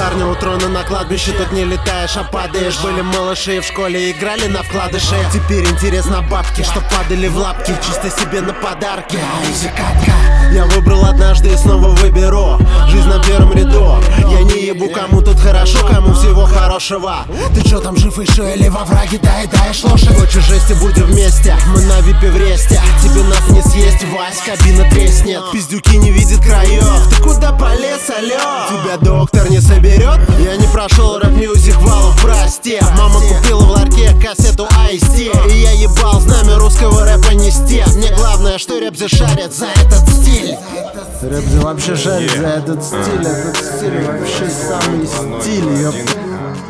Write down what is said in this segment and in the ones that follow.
парня у трона на кладбище. Тут не летаешь, а падаешь. Были малыши в школе, играли на вкладыши. Теперь интересно бабки, что падали в лапки. Чисто себе на подарки. Я выбрал однажды и снова выберу. Жизнь на первом ряду. Я не ебу, кому тут хорошо, кому всего хорошего. Ты чё там, жив еще или во враге даешь лошадь? Хочешь жести, будем вместе, мы на випе в ресте. Тебе нас не съесть, Вась, кабина треснет. Пиздюки не видят краев. Ты куда полез, алё? Тебя доктор не соберет? Я не прошел рэп-мьюзик, валов, прости. Мама купила в ларьке кассету IST. И я ебал знамя русского рэпа нести. Мне главное, что рэп зашарит за этот стиль. Рэп вообще шарит за этот стиль. Этот стиль вообще самый стиль, ёпта.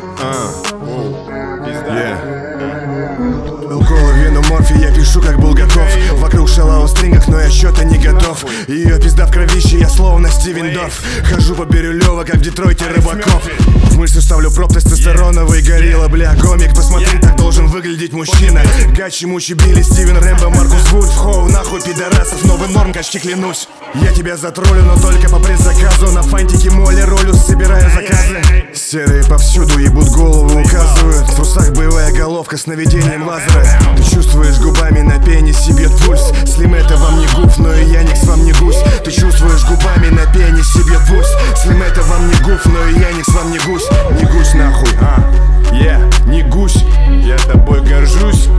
Уколы, вену, морфий, я пишу, как был готов. Вокруг шалава в стрингах, но я чё-то не готов. Ее пизда в кровище, я словно Стивен Дорф. Хожу по Бирюлёво, как в Детройте Рыбаков. В мышцу ставлю проб тестостероновый горилла. Бля, гомик, посмотри, так должен выглядеть мужчина. Гачи, мучи, Билли, Стивен, Рэмбо, Маркус Вульф. Хоу, нахуй, пидорасов, новый норм, качки, клянусь. Я тебя затроллю, но только по предзаказу. На фантике моли ролю, собираю заказы. Серые повсюду, ебут голову, указывают. В трусах боевая головка с наведением лазера. Ты чувствуешь губами на пенисе бьет пульс. Слим, это вам не гуф, но и Яникс вам не гусь. Ты чувствуешь губами на пенисе бьет пульс. Слим, это вам не гуф, но и Яникс вам не гусь. Не гусь нахуй, не гусь. Я тобой горжусь.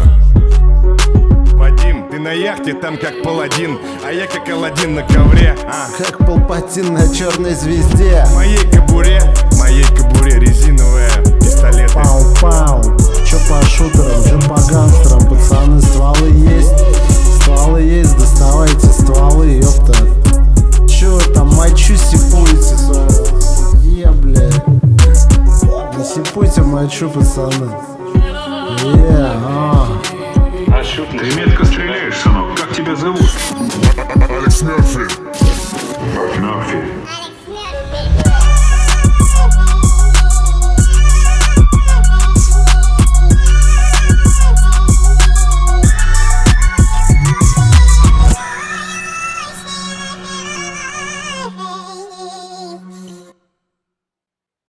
Вадим, ты на яхте там как паладин, а я как Аладдин на ковре. Как Палпатин на черной звезде. В моей кобуре резиновые пистолеты. Пау-пау. Чё по шутерам, чё по гангстерам, пацаны, стволы есть, доставайте стволы, ёпта. Чё там, мочу сипуете, бля. Не сипуйте мочу, пацаны. Ты метко стреляешь, сынок. Как тебя зовут? Алекс Мерфи.